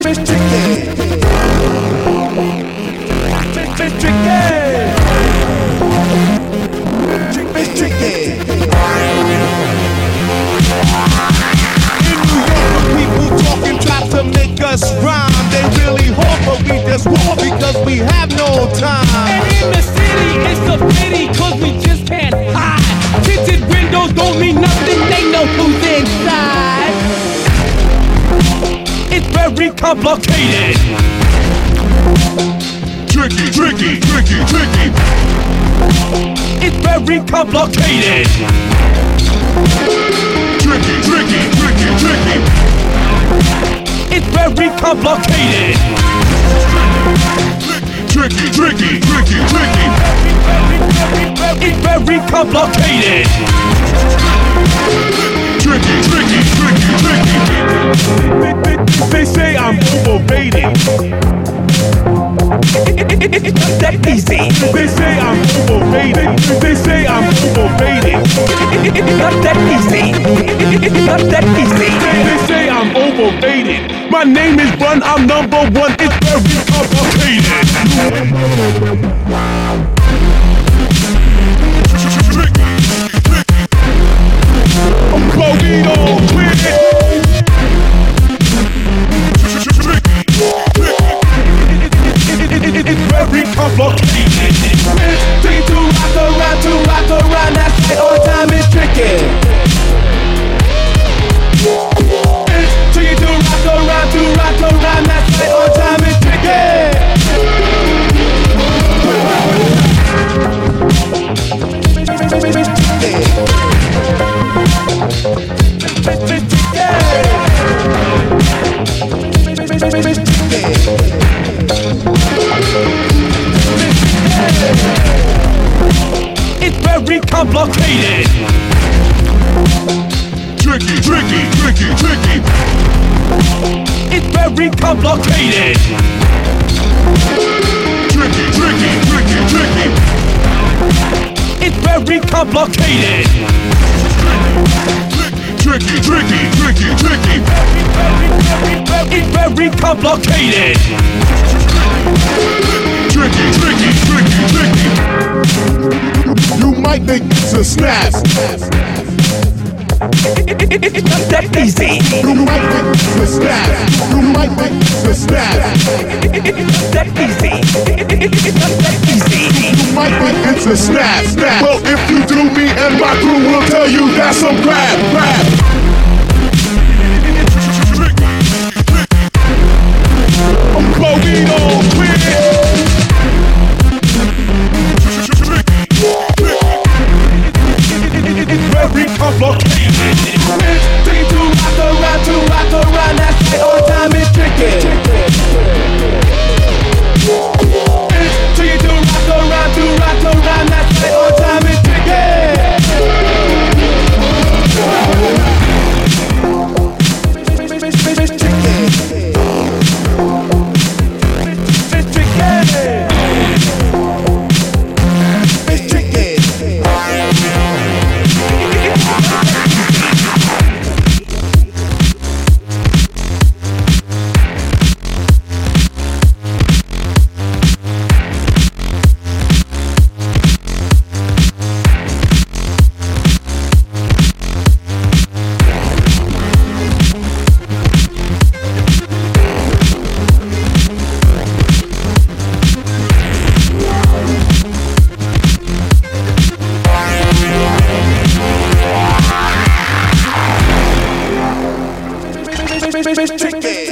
Because we have no time. And in the city, it's a pity, cause we just can't hide. Tinted windows don't mean nothing, they know who's inside. It's very complicated. Tricky, tricky, tricky, tricky. It's very complicated. Tricky, tricky, tricky, tricky. It's very complicated. Tricky, tricky, tricky, tricky. It's very complicated. Tricky, tricky, tricky, tricky. They say I'm overrated. It's not that easy. They say I'm overrated. They say I'm overrated. It's not that easy. It's not that easy. They say I'm overrated. My name is Run, I'm number one. It's very complicated. But we don't quit. It's very complicated. Take to rock around, that's right, on time is tricky. Take it to rock around, that's right, on time is tricky. It's very complicated. Tricky, tricky, tricky, tricky. It's very complicated. Tricky, tricky, tricky, tricky. It's very complicated. Tricky, tricky, tricky, tricky. It's very complicated. Tricky, tricky, tricky, tricky. You might think it's a snap. It's not that easy. You might think it's a snap. You might think it's a snap. It's not that easy. It's not that easy. You might think it's a snap. Well, if you do, me and my crew will tell you that's some crap. But we don't quit. It's very complicated. Take it to rock around, that's right, on time is tricky. Take it to rock around, that's right, on time is tricky.